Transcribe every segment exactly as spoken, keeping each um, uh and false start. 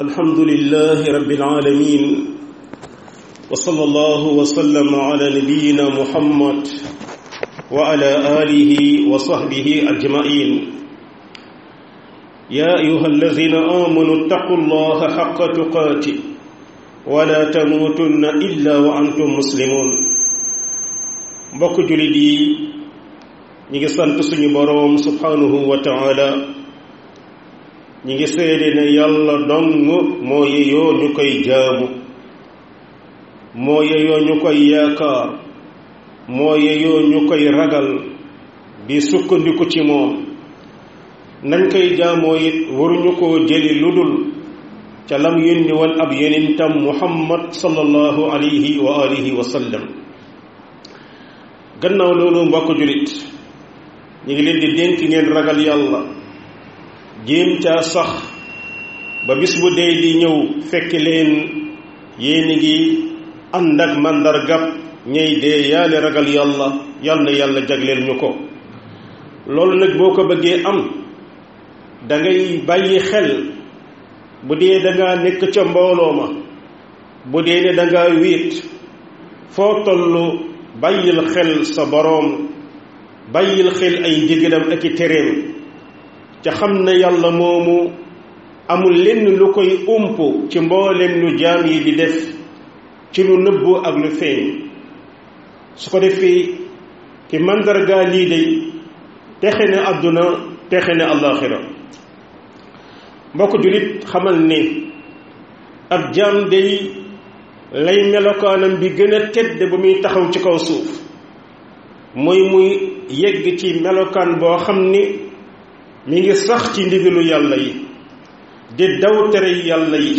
الحمد لله رب العالمين وصلى الله وسلم على نبينا محمد وعلى آله وصحبه أجمعين يا أيها الذين آمنوا اتقوا الله حق تقاته ولا تموتن إلا وأنتم مسلمون mbokk julit yi ñi ngi sant suñu boroom subhanahu wa ta'ala ñi ngi seede ne yàlla dong moo yeyoo ñu koy jaamu moo yeyoo ñu koy yaakaar moo yeyoo ñu koy ragal di sukkandiku ci moom nañ koy jaamoo it waruñu koo jëli ludul ca lam yónni woon ab yonentam muhammad sallallahu alayhi wa alihi wa sallam gannaaw loolu mbokk julit ñi ngi leen di dénk ngeen ragal yàlla jéem caa sax ba bis bu dee di ñëw fekk leen yéen ngi ànd ak màndargab ñey dee yaale ragal yàlla yal na yàlla jagleel ñu ko loolu nag boo ko bëggee am da ngay bàyyi xel bu dee da ngaa nekk ca mbooloo ma bu dee ne da ngaa wéet foo tollu bàyyil xel sa boroom bàyyil xel ay ndigalam ak i tereem ca xam ne yàlla moomu amul lenn lu koy ump ci mbooleem lu jaam yi di def ci lu nëbbu ak lu feeñ su ko defee ki màndargaa lii day texe ne àdduna texe ne àllaaxira mbokk julit xamal ne ab jaam day lay melokaanam bi gën a tedd ba muy taxaw ci kaw suuf mooy muy yegg ci melokaan boo xam ni mi ngi sax ci ndigalu yàlla yi di daw tere yàlla yi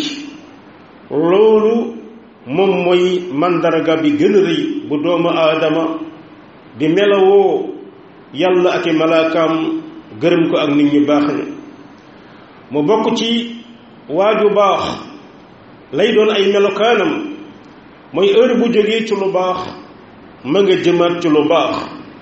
loolu moom mooy màndarga bi gën a rëy bu doomu aadama di melawoo yàlla ak i malaakaam gërëm ko ak nit ñu baax ñi mu bokk ci waaju baax lay doon ay melokaanam mooy heure bu jógee ci lu baax ma nga jëmaat ci lu baax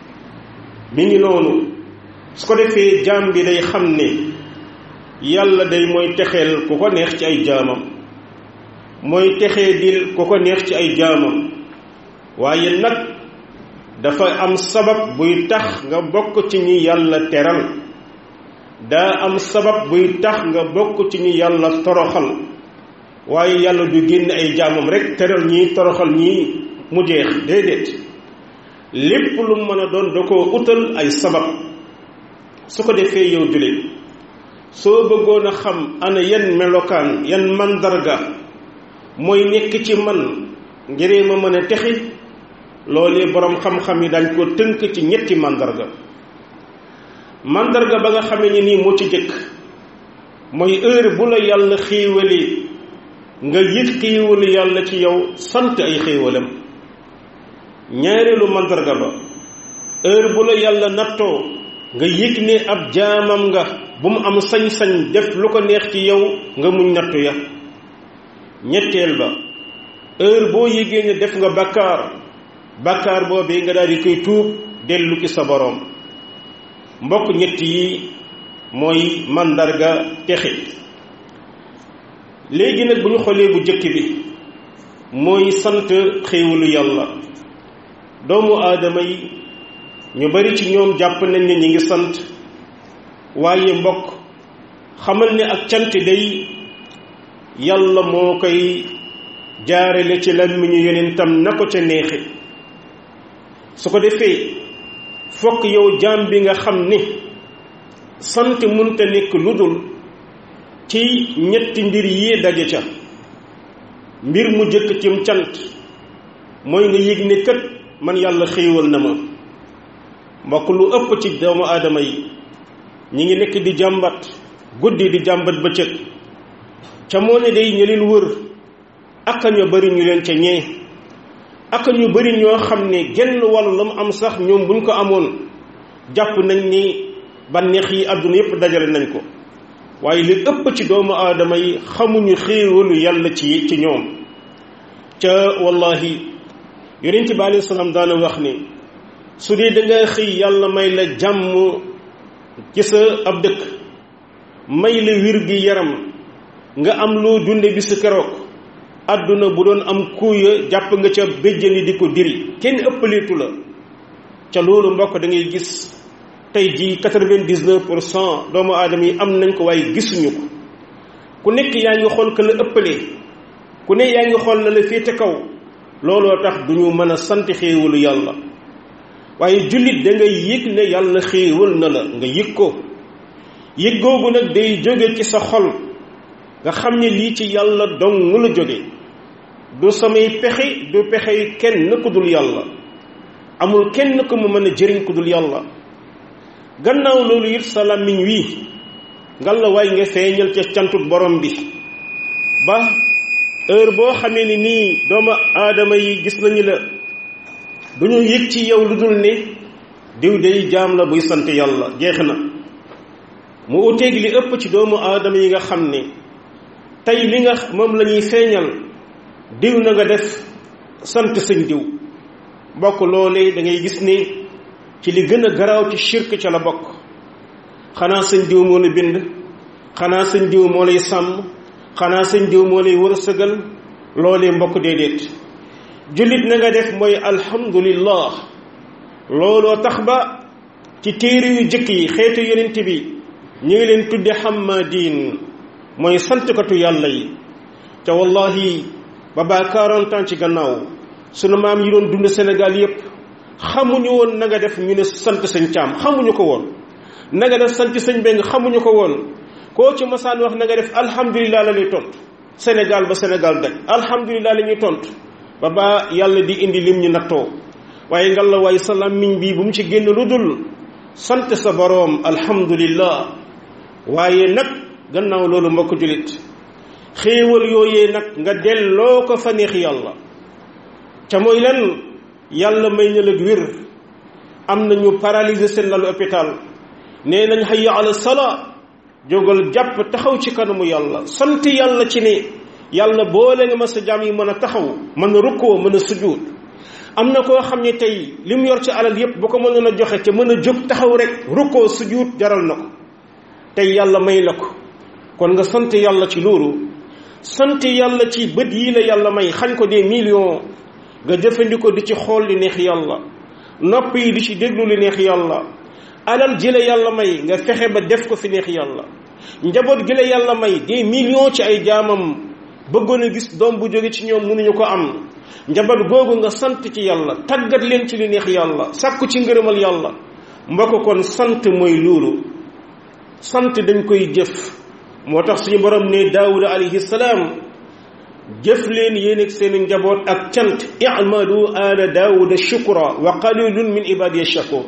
mi ngi noonu su ko defee jaam bi day xam ne yàlla day mooy texeel ku ko neex ci ay jaamam mooy texee dil ku ko neex ci ay jaamam waaye nag dafa am sabab buy tax nga bokk ci ñi yàlla teral daa am sabab buy tax nga bokk ci ñi yàlla toroxal waaye yàlla du génn ay jaamam rek teral ñii toroxal ñii mu jeex déedéet lépp lu mën a doon da koo utal ay sabab su ko defee yow jullit soo bëggoon a xam ana yan melokaan yan mandarga mooy nekk ci man ngir ma mën a texi loolee boroom xam-xam yi dañ ko tënk ci ñetti mandarga mandarga ba nga xamee ni nii moo ci jëkk mooy heure bu la yàlla xéewalee nga yëg xéewalu yàlla ci yow sant ay xéewalam ñaareelu mandarga ba heure bu la yàlla nattoo nga yëg ne ab jaamam nga bu mu am sañ-sañ def lu ko neex ci yow nga muñ nattu ya ñetteel ba heure boo yëgee ne def nga bakkaar bakkaar boobee nga daal di koy tuub dellu ci sa boroom mbokk ñett yi mooy mandarga texe léegi nag bu ñu xoolee bu jëkk bi mooy sant xéewalu yàlla doomu aadama yi ñu bari ci ñoom jàpp nañ ne ñi ngi sant waaye mbokk xamal ne ak cant day yàlla moo koy jaarale ci làmmiñu yonentam na ko ca neexe su ko defee fokk yow jaam bi nga xam ne sant munta nekk lu dul ci ñetti mbir yi daje ca mbir mu jëkk cim cant mooy nga yëg ne kat man yàlla xéewal na ma mbokk lu ëpp ci doomu aadama yi ñi ngi nekk di jàmbat guddi di jàmbat bëccëg ca moo ne day ñu leen wër aka ñu bari ñu leen ca ñee aka ñu bari ñoo xam ne genn wàllu la mu am sax ñoom buñ ko amoon jàpp nañ ni bànneex yi àdduna yépp dajale nañ ko waaye li ëpp ci doomu aadama yi xamuñu xéewalu yàlla ci ci ñoom ca wallahi yonent bi alayhi salaam daana wax ni su dee da nga xëy yàlla may la jàmm ci sa ab dëkk may la wir gi yaram nga am loo dunde bi su keroog adduna bu doon am kuuya jàpp nga ca béjjani di ko diri kenn ëppaleetu la ca loolu mbokk da ngay gis tey jii quatre-vingt-dix-neuf pour cent doomu aadama yi am nañ ko waaye gisuñu ko ku nekk yaa ngi xool ka la ëppalee ku ne yaa ngi xool na la féete kaw looloo tax du ñu mën a sant xéewalu yàlla waaye jullit da ngay yëg ne yàlla xéewal na la nga yëg ko yëg googu nag day jóge ci sa xol nga xam ne lii ci yàlla dong la jóge du samay pexe du pexe kenn ku dul yàlla amul kenn ku mu mën a jëriñ ku dul yàlla gannaaw loolu it sa làmmiñ wi ngal la waay nga feeñal ca cantut borom bi ba heure boo xamee ni nii doomu aadama yi gis nañu la du ñu yëg ci yow lu dul ne diw day jaam la buy sant yàlla jeex na mu uteeg li ëpp ci doomu aadama yi nga xam ne tey li nga moom la ñuy feeñal diw na nga def sant sëñ diw bokk loolee da ngay gis ne ci li gën a garaaw ci shirk ca la bokk xanaa sëñ diw moo la bind xanaa sëñ diw moo lay sàmm xanaa sëñ diw moo lay wërsëgal loolee mbokk déedéet jullit na nga def mooy alhamdulillah looloo tax ba ci téere yu jëkk yi xeetu yonent bi ñu ngi leen tudde hammadin mooy santkatu yàlla yi te wallahi ba ba quarante ans ci gannaaw sunu maam yi doon dund Sénégal yépp xamuñu woon na nga def ñu ne sant sëñ Caam xamuñu ko woon na nga def sant sëñ Beng xamuñu ko woon koo ci masaan wax na nga def alhamdulillah la ñuy tontu Sénégal ba Sénégal daj alhamdulillah la ñuy tontu ba ba yàlla di indi lim ñu nattoo waaye ngal la waaye sa làmmiñ bi bu mu ci génn lu dul sant sa boroom alhamdulillah waaye nag gannaaw loolu mbokk julit xéewal yooyee nag nga delloo ko fa neex yàlla ca mooy lan yàlla may na la wér am nañu paralysé seen lalu hôpital nee nañ hayya ala salaa jógal jàpp taxaw ci kanamu yàlla sant yàlla ci ne yàlla boole nga ma sa jaam yi mën a taxaw mën a rukkoo mën a sujjuut am na koo xam ne tey li mu yor ci alal yépp bu ko mënoon a joxe ca mën a jóg taxaw rek rukkoo sujjuut jaral na ko tey yàlla may la ko kon nga sant yàlla ci loolu sant yàlla ci bët yi la yàlla may xañ ko des millions nga jëfandikoo di ci xool li neex yàlla nopp yi di ci déglu li neex yàlla alal ji la yàlla may nga fexe ba def ko fi neex yàlla njaboot gi la yàlla may des millions ci ay jaamam bëggoon a gis doom bu jóge ci ñoom mënuñu ko am njaboot googu nga sant ci yàlla tàggat leen ci li neex yàlla sàkku ci ngërëmal yàlla mbokk kon sant mooy loolu sant dañ koy jëf moo tax suñu borom ne daawuda alayhi salaam jëf leen yéen ak seen njaboot ak cant i'malu ala daawuda shukra wa qalilun min ibadiya shakur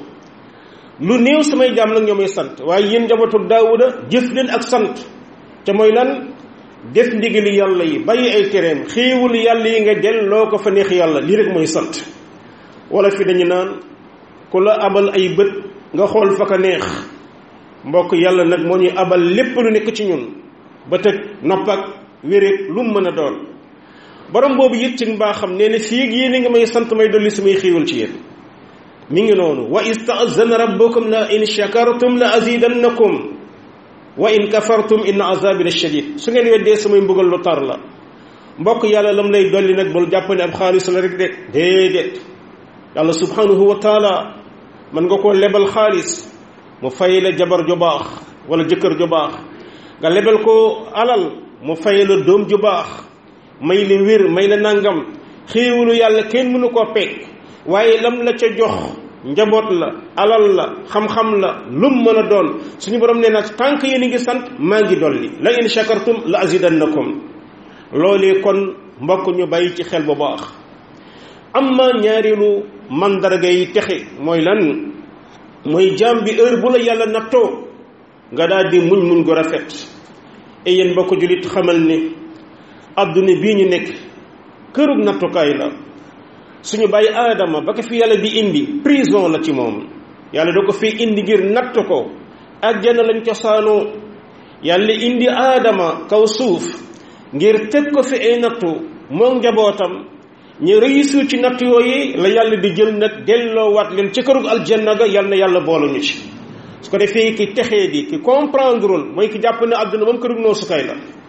lu néew samay jaam nag ñoo may sant waaye yéen njabootu daawuda jëf leen ak sant te mooy lan def ndigali yàlla yi bàyyi ay tereem xéewul yàlla yi nga delloo ko fa neex yàlla lii rek mooy sant wala fi dañu naan ku la abal ay bët nga xool fa ka neex mbokk yàlla nag moo ñuy abal lépp lu nekk ci ñun ba tëg nopp ak wéréb lu mu mën a doon borom boobu yit ci mbaaxam nee na fii yéen a ngi may sant may dolli samay xéewal ci yéen mi ngi noonu wa ista'zana rabbukum la in shakartum la azidannakum wa in kafartum inna azabi la shadid su ngeen weddee samay mbugal lu tar la mbokk yàlla lam lay dolli nag bul jàpp ne ab xaalis la rek de déedéet yàlla subhanahu wa taala mën nga koo lebal xaalis mu fay la jabar ju baax wala jëkkër ju baax nga lebal ko alal mu fay la doom ju baax may la wér may la nangam xéewalu yàlla kenn mënu koo peeg waaye lam la ca jox njaboot la alal la xam-xam la lum mën a doon suñu borom nee na tant que yéen a ngi sant maa ngi dolli la in shakartum la azidannakum loolee kon mbokk ñu bàyyi ci xel bu baax amma ñaareelu mandarga yi texe mooy lan mooy jaam bi heure bu la yàlla nattoo nga daal di muñ muñ gu rafet e yéen mbokk julit xamal ne adduna bii ñu nekk kërug nattukaay la suñu bàyyi aadama ba ko fi yàlla di indi prison la ci moom yàlla da ko fi indi ngir natt ko àjjana lañ cosaanoo yàlla indi aadama kaw suuf ngir teg ko fi ay nattu moom njabootam ñu réussir ci natt yooyu la yàlla di jël nag delloowaat leen ci kërug aljanna ga yàlla na yàlla boolu ñu ci su ko defee ki texee di ki comprendreul mooy ki jàpp ne àdduna moom kërug noosukaay la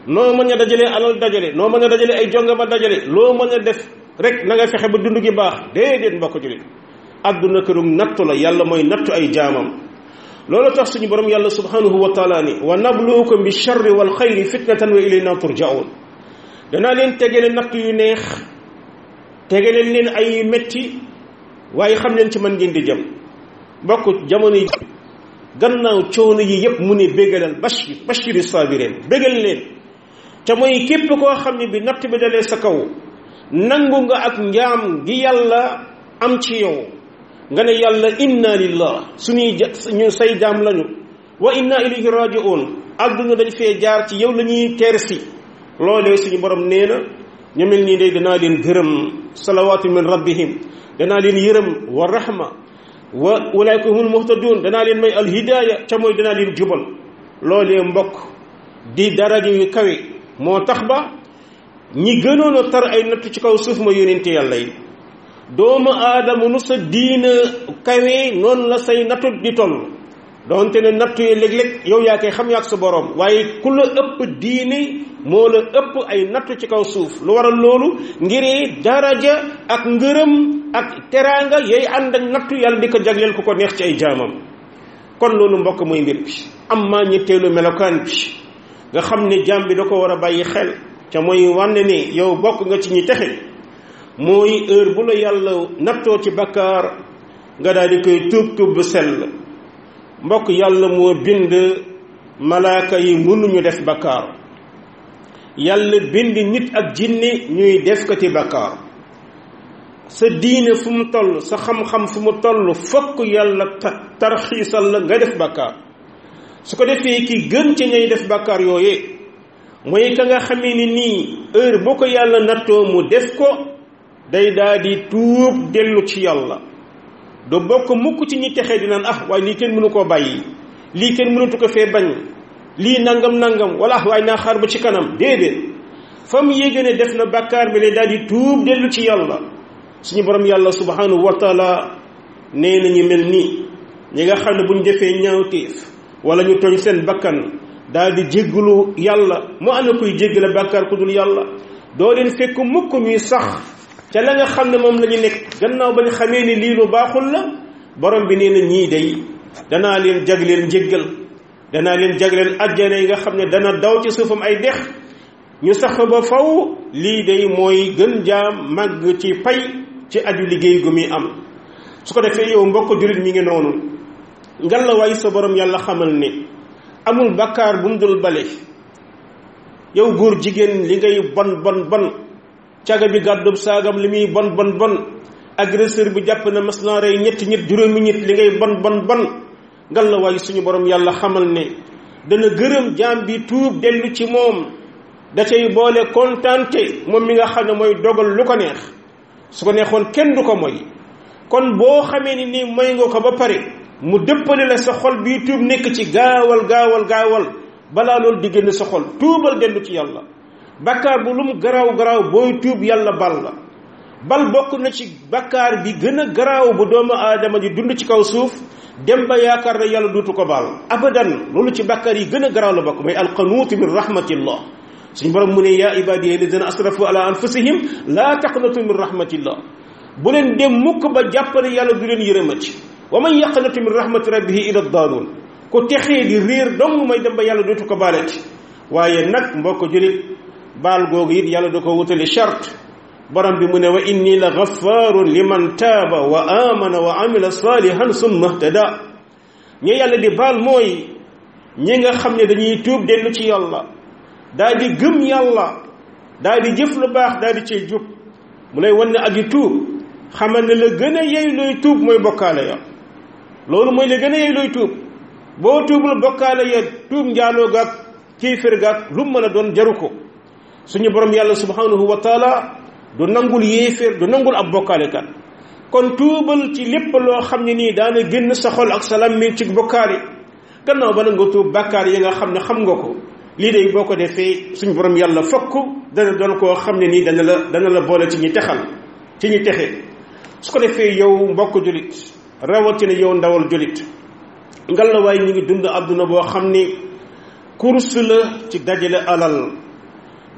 noo mën a dajale alal dajale noo mën a dajale ay jongama dajale loo mën a def rek na nga fexe ba dund gi baax déedéet mbokk julit adduna kërum nattu la yàlla mooy nattu ay jaamam loolu tax suñu borom yàlla subhanahu wa taala ni wa nabluukum bi sharri wal xayri fitnatan wa ilayna turjaun danaa leen tegale natt yu neex tegale leen ay metti waaye xam leen ci man ngeen di jëm mbokk jamono yi gannaaw coono yi yépp mu ne bégalal bashir bashiri sabirin bégal leen te mooy képp koo xam ne bi natt bi dalee sa kaw nangu nga ak njaam gi yàlla am ci yow nga ne yàlla inna lillah suñuy ñu say jaam lañu wa inna ilayhi raji'un àdduna dañ fee jaar ci yow la ñuy teer si loolee suñu borom nee na ñu mel nii day danaa leen gërëm salawaatu min rabbihim danaa leen yërëm wa rahma wa ulaika humul muhtadun danaa leen may alhidaaya ca mooy danaa leen jubal loolee mbokk di daraja yu kawe moo tax ba ñi gënoon a tar ay nattu ci kaw suuf ma yónente yàlla yi doomu aadama nu sa diina kawe noonu la say nattu di toll doonte ne nattu yi léeg-léeg yow yaa koy xam yaak sa borom waaye ku la ëpp diine moo la ëpp ay nattu ci kaw suuf lu waral loolu ngir daraja ak ngërëm ak teraanga yooyu ànd ak nattu yàlla di ko jagleel ku ko neex ci ay jaamam kon loolu mbokk mooy mbir bi am maa ñetteelu melokaan bi nga xam ne jaam bi da ko war a bàyyi xel ca mooy wànne ne yow bokk nga ci ñi texe mooy heure bu la yàlla nattoo ci bakkaar nga daal di koy tuub tuub bu sell mbokk yàlla moo bind malaaka yi mënuñu def bakkaar yàlla bind nit ak jinne ñuy def ko ci bakkaar sa diine fu mu toll sa xam-xam fu mu toll fokk yàlla tarxiisal la nga def bakkaar su ko defee ki gën ci ñay def bakkaar yooyee mooy ka nga xamee ni nii heure boo ko yàlla nattoo mu def ko day daal di tuub dellu ci yàlla do bokk mukk ci ñi texee dinaan ah waaye lii kenn mënu koo bàyyi lii kenn mënatu ko fee bañ lii nangam nangam wala ah waaye naa xaar ba ci kanam déedéet fa mu yéege ne def na bàkkaar bi lay daal di tuub dellu ci yàlla suñu borom yàlla subhanahu wa taala nee na ñu mel nii ñi nga xam ne buñ defee ñaawteef wala ñu tooñ seen bakkan daal di jéggalu yàlla mu ana koy jéggale bàkkaar ku dul yàlla doo leen fekk mukk ñuy sax ca la nga xam ne moom la ñu nekk gannaaw ba ñu xamee ni lii lu baaxul la borom bi nee na ñii day danaa leen jagleel njéggal danaa leen jagleel ajjana yi nga xam ne dana daw ci suufam ay dex ñu sax ba faw lii day mooy gën jaam màgg ci pay ci aju liggéey gu muy am su ko defee yow mbokk jurit mi ngi noonu ngal la waay sa borom yàlla xamal ne amul bakkaar bu mu dul bale yow góor jigéen li ngay bon bon bon caga bi gàddub saagam li muy bon bon bon agresseur bi jàpp na mas naa rey ñetti nit juróomi nit li ngay bon bon bon ngal la waay suñu borom yàlla xamal ne dana gërëm jaam bi tuub dellu ci moom da cay boole kontaante moom mi nga xam ne mooy dogal lu ko neex su ko neexoon kenn du ko moy kon boo xamee ni nii moy nga ko ba pare mu dëppale la sa xol bii tuub nekk ci gaawal gaawal gaawal balaa loolu di génn sa xol tuubal dellu ci yàlla bakkaar bu lu mu garaaw garaaw booy tuub yàlla bal la bal bokk na ci bakkaar bi gën a garaaw bu doomu aadama di dund ci kaw suuf dem ba yaakaar ne yàlla duutu ko baal abadan loolu ci bakkaar yi gën a garaaw la bokk mooy alqanuutu min rahmatillah suñu borom mu ne yaa ibadiya alladina asrafu ala anfusihim laa taqnatu min rahmatillah bu leen dem mukk ba jàppale yàlla du leen yërëmati wa man yaqnatu min rahmati rabbihi ila daaluun ku texee di réer dong may dem ba yàlla dootu ko baalati waaye nag mbokk julit baal googu it yàlla da ko wutali charte borom bi mu ne wa inni la gaffaarun liman taaba wa amana wa amila salihan summa ihtada ñi yàlla di baal mooy ñi nga xam ne dañuy tuub dellu ci yàlla daal di gëm yàlla daal di jëf lu baax daal di cay jub mu lay wan ne aji tuub xamal ne la gën a yey looy tuub mooy bokkaale ya loolu mooy la gën a yey looy tuub boo tuubul bokkaale ya tuub njaaloo gaag kéefér gaag lu mën a doon jaru ko suñu borom yàlla subhanahu wa taala du nangul yéeféer du nangul ab bokkaalekat kon tuubal ci lépp loo xam ne nii daana génn sa xol ak sa làmmiñ ci bokkaale gannaaw ba na nga tuub bàkkaar yi nga xam ne xam nga ko lii day boo ko defee suñu borom yàlla fokk dana doon koo xam ne nii dana la dana la boole ci ñi texal ci ñi texe su ko defee yow mbokk julit rawatina yow ndawal julit ngal la waaye ñu ngi dund àdduna boo xam ni course la ci dajale alal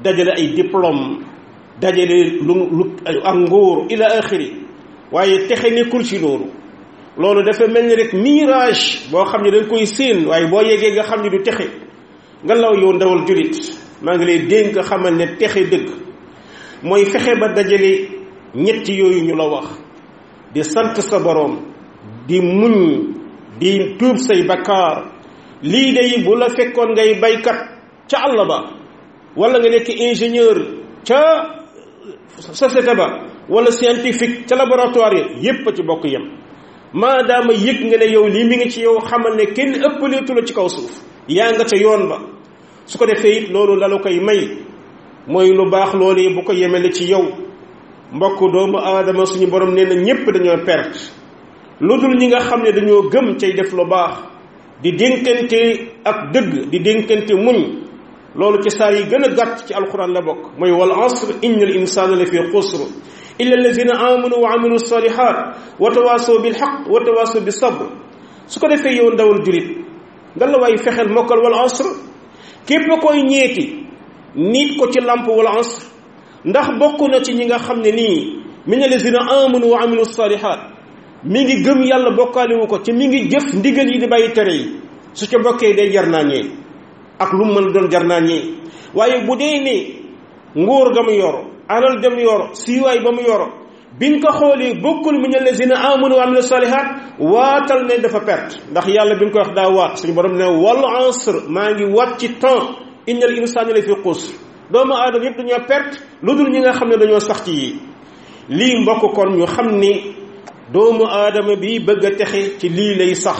dajale ay diplôme dajale lu lu ak nguur ila axiri waaye texe nekkul ci loolu loolu dafa mel ni rek mirage boo xam ne dañ koy séen waaye boo yeggee nga xam ne du texe nga law yow ndawal julit maa ngi lay dénk xamal ne texe dëgg mooy fexe ba dajale ñetti yooyu ñu la wax di sant sa boroom di muñ di tuub say bakkaar lii day bu la fekkoon ngay baykat ca àll ba wala nga nekk ingénieur ca société ba wala scientifique ca laboratoire ya yépp ci bokk yem maadaama yëg nga ne yow lii mi ngi ci yow xamal ne kenn ëppaleetu la ci kaw suuf yaa nga ca yoon ba su ko defee it loolu la la koy may mooy lu baax loolu bu ko yemele ci yow mbokk doomu aadama suñu borom nee na ñépp dañoo perte lu dul ñi nga xam ne dañoo gëm cay def lu baax di dénkante ak dëgg di dénkante muñ loolu ci saa yi gën a gàtt ci alquran la bokk mooy wal asr inna al insana la fi xusr illa allazina amanu wa amilu salihat wa tawasaw bil haqq wa tawasaw bis sabr su ko defee yow ndawal julit nga la waay fexeel mokkal wal asr képp koy ñeeti nit ko ci lamp wal asr ndax bokk na ci ñi nga xam ne nii min allazina amanu wa amilu salihat mi ngi gëm yàlla bokkaaliwu ko ci mi ngi jëf ndigal yi di bàyyi tere yi su ca bokkee day jar naa ñee ak lu mu mën doon jar naa ñee waaye bu dee ne nguur ga mu yor alal dem yor siiwaay ba mu yor biñ ko xoolee bokkul min allazina amanu wa amilu salihat waatal ne dafa perte ndax yàlla bi ñu ko wax daa waat suñu borom ne wal asr maa ngi waat ci temps innal insana la fi xusr doomu aadama yëpp dañoo perte lu dul ñi nga xam ne dañoo sax ci yi lii mbokk kon ñu xam ni doomu aadama bi bëgg a texe ci lii lay sax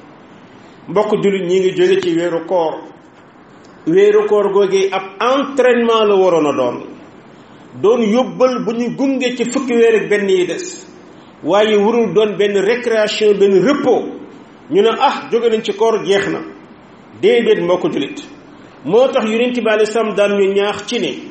mbokk jullit ñi ngi jóge ci weeru koor weeru koor googee ab entraînement la waroon a doon doon yóbbal bu ñu gunge ci fukki weer ak benn yi des waaye warul doon benn récréation benn repos ñu ne ah jóge nañ ci koor jeex na déedéet mbokk jullit moo tax yonent bi alayhi salaam daan ñu ñaax ci ne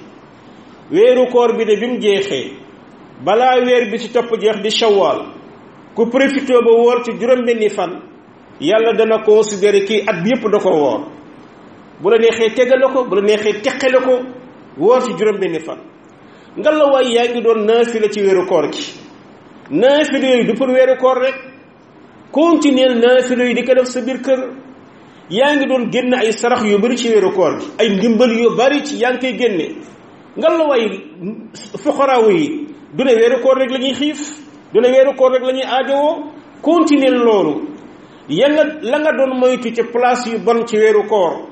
weeru koor bi de bi mu jeexee balaa weer bi ci topp jeex di shawwal ku profité ba woor ci juróom-benni fan yàlla dana considéré kii at bi yépp da ko woor bu la neexee tegale ko bu la neexee teqale ko woor ci juróom-benni fan nga la waay yaa ngi doon naafila ci weeru koor gi naafila yooyu du pour weeru koor rek continuer naafila yi di ko def sa biir kër yaa ngi doon génn ay sarax yu bari ci weeru koor gi ay ndimbal yu bari ci yaa ngi koy génne nga la waay fuqaraaw yi du ne weeru koor rek la ñuy xiif du ne weeru koor rek la ñuy aajowoo continuer loolu ya nga la nga doon moytu ci place yu bon ci weeru koor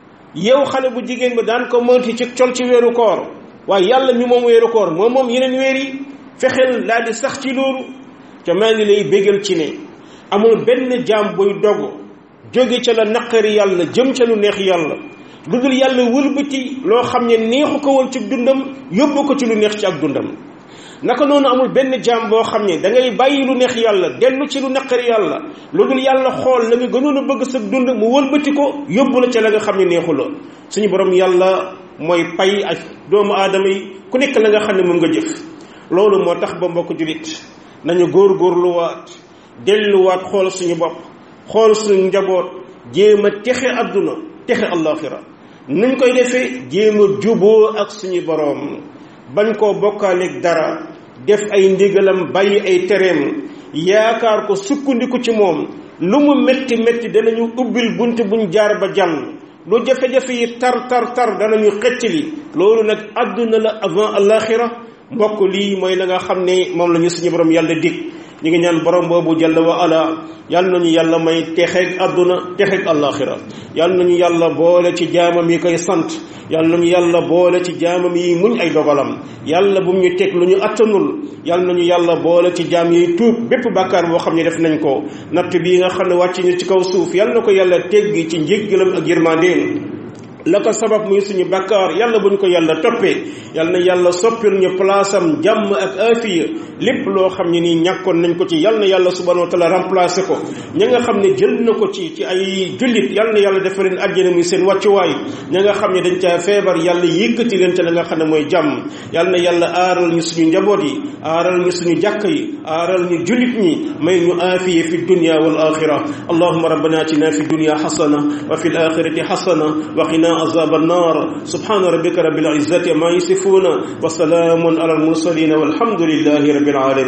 yow xale bu jigéen bi daan ko moytu ci col ci weeru koor waaye yàlla mi moom weeru koor moom moom yeneen weer yi fexeel daal di sax ci loolu ca maa ngi lay bégal ci ne amul benn jaam buy dogu jóge ca la naqari yàlla jëm ca lu neex yàlla lu dul yàlla wëlbati loo xam ne neexu ko woon ci dundam yóbbu ko ci lu neex ci ak dundam naka noonu amul benn jaam boo xam ne da ngay bàyyi lu neex yàlla dellu ci lu naqari yàlla lu dul yàlla xool la nga gënoon a bëgg sa dund mu wëlbati ko yóbbu la ca la nga xam ne neexu la suñu borom yàlla mooy pay ak doomu aadama yi ku nekk la nga xam ne moom nga jëf loolu moo tax ba mbokk julit nañu góorgóorluwaat delluwaat xool suñu bopp xool suñu njaboot jéem a texe adduna texe allaxira nuñ koy defee jéem a juboo ak suñu boroom bañ koo bokkaaleeg dara def ay ndigalam bàyyi ay tereem yaakaar ko sukkandiku ci moom lu mu metti metti danañu ubbil bunt buñ jaar ba jàll lu jafe-jafe yi tar tar tar danañu xëcc li loolu nag adduna la avant alaxira mbokk lii mooy la nga xam ne moom la ñu suñu borom yàlla dig ñu ngi ñaan borom boobu jalla wa ala yal nañu yàlla may texeeg adduna texeeg alaxira yal nañu yàlla boole ci jaamam yi koy sant yal nañu yàlla boole ci jaamam yi muñ ay dogalam yàlla bu ñu teg lu ñu attanul yal nañu yàlla boole ci jaam yi tuub bépp bàkkaar boo xam ne def nañ ko natt bii nga xam ne wàcc ñu ci kaw suuf yal na ko yàlla teggi ci njéggalam ak yërmandeem la ko sabab muy suñu bàkkaar yàlla buñ ko yàlla toppee yal na yàlla soppil ñu palaasam jàmm ak afiya lépp loo xam ne nii ñàkkoon nañ ko ci yal na yàlla subhanahu wa taala remplacé ko ña nga xam ne jël na ko ci ci ay jullit yal na yàlla defal leen àjjana muy seen wàccuwaay ña nga xam ne dañ caa feebar yàlla yëkkati leen ca la nga xam ne mooy jàmm yal na yàlla aaral ñu suñu njaboot yi aaral ñu suñu jàkk yi aaral ñu jullit ñi may ñu afiya fi dunya wal axira allahumma rabbana atina fi dunya hasana wa fil akhirati hasana wa qina عذاب النار سبحان ربك رب العزة ما يصفون وسلام على المرسلين والحمد لله رب العالمين